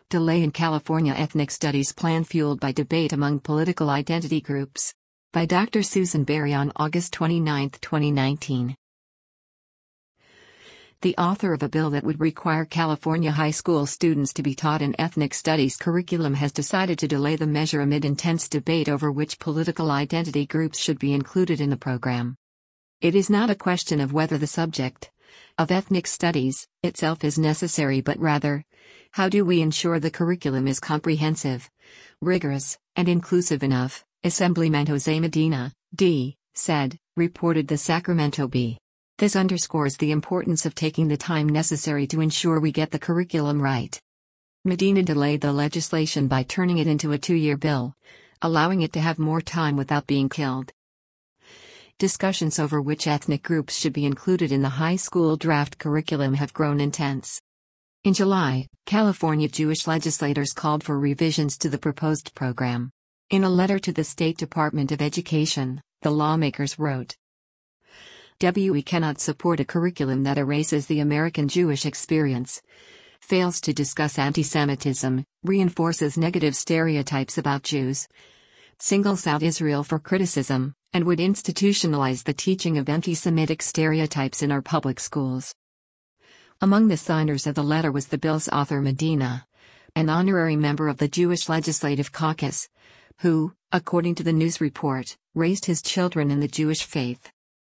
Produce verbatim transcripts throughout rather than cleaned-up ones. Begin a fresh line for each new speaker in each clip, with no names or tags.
Delay in California Ethnic Studies Plan Fueled by Debate Among Political Identity Groups. By Doctor Susan Berry on August twenty-ninth, twenty nineteen. The author of a bill that would require California high school students to be taught an ethnic studies curriculum has decided to delay the measure amid intense debate over which political identity groups should be included in the program. It is not a question of whether the subject of ethnic studies itself is necessary, but rather, how do we ensure the curriculum is comprehensive, rigorous, and inclusive enough, Assemblyman Jose Medina, D. said, reported the Sacramento Bee. This underscores the importance of taking the time necessary to ensure we get the curriculum right. Medina delayed the legislation by turning it into a two-year bill, allowing it to have more time without being killed. Discussions over which ethnic groups should be included in the high school draft curriculum have grown intense. In July, California Jewish legislators called for revisions to the proposed program. In a letter to the State Department of Education, the lawmakers wrote, "We cannot support a curriculum that erases the American Jewish experience, fails to discuss anti-Semitism, reinforces negative stereotypes about Jews, singles out Israel for criticism, and would institutionalize the teaching of anti-Semitic stereotypes in our public schools." Among the signers of the letter was the bill's author Medina, an honorary member of the Jewish Legislative Caucus, who, according to the news report, raised his children in the Jewish faith.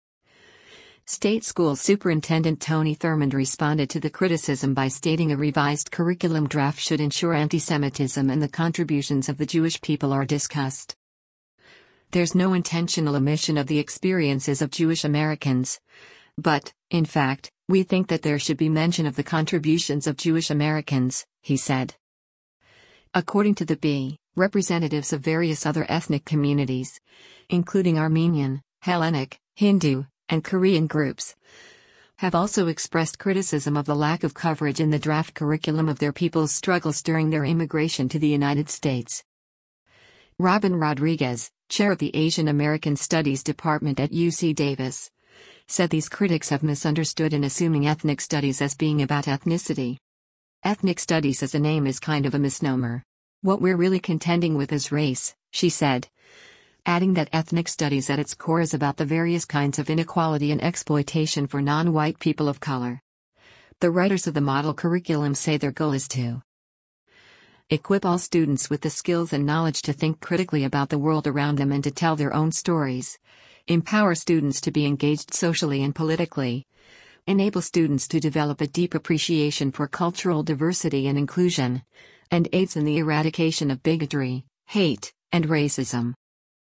State School Superintendent Tony Thurmond responded to the criticism by stating a revised curriculum draft should ensure anti-Semitism and the contributions of the Jewish people are discussed. "There's no intentional omission of the experiences of Jewish Americans. But, in fact, we think that there should be mention of the contributions of Jewish Americans," he said. According to the Bee, representatives of various other ethnic communities, including Armenian, Hellenic, Hindu, and Korean groups, have also expressed criticism of the lack of coverage in the draft curriculum of their people's struggles during their immigration to the United States. Robin Rodriguez, chair of the Asian American Studies Department at U C Davis, said these critics have misunderstood in assuming ethnic studies as being about ethnicity. "Ethnic studies as a name is kind of a misnomer. What we're really contending with is race," she said, adding that ethnic studies at its core is about the various kinds of inequality and exploitation for non-white people of color. The writers of the model curriculum say their goal is to equip all students with the skills and knowledge to think critically about the world around them and to tell their own stories, empower students to be engaged socially and politically, enable students to develop a deep appreciation for cultural diversity and inclusion, and aids in the eradication of bigotry, hate, and racism.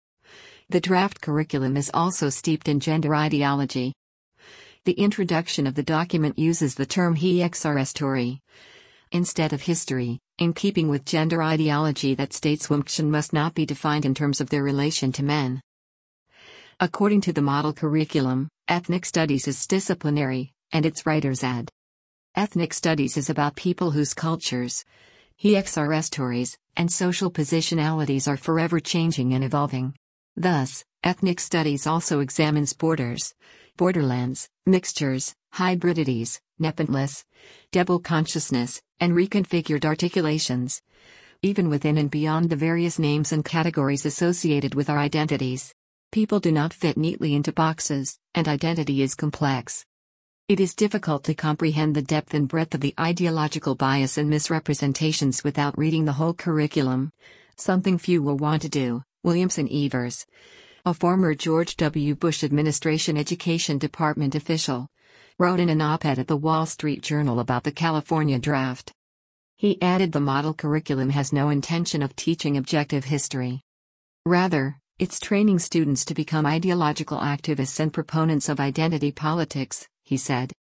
The draft curriculum is also steeped in gender ideology. The introduction of the document uses the term "he-exarrestori" instead of history, in keeping with gender ideology that states women must not be defined in terms of their relation to men. According to the model curriculum, ethnic studies is disciplinary, and its writers add, "Ethnic studies is about people whose cultures, he-exarrestories, and social positionalities are forever changing and evolving. Thus, ethnic studies also examines borders, borderlands, mixtures, hybridities, nepentness, double consciousness, and reconfigured articulations, even within and beyond the various names and categories associated with our identities. People do not fit neatly into boxes, and identity is complex. It is difficult to comprehend the depth and breadth of the ideological bias and misrepresentations without reading the whole curriculum, something few will want to do," Williamson Evers, a former George W. Bush administration Education Department official, wrote in an op-ed at the Wall Street Journal about the California draft. He added the model curriculum has no intention of teaching objective history. Rather, it's training students to become ideological activists and proponents of identity politics, he said.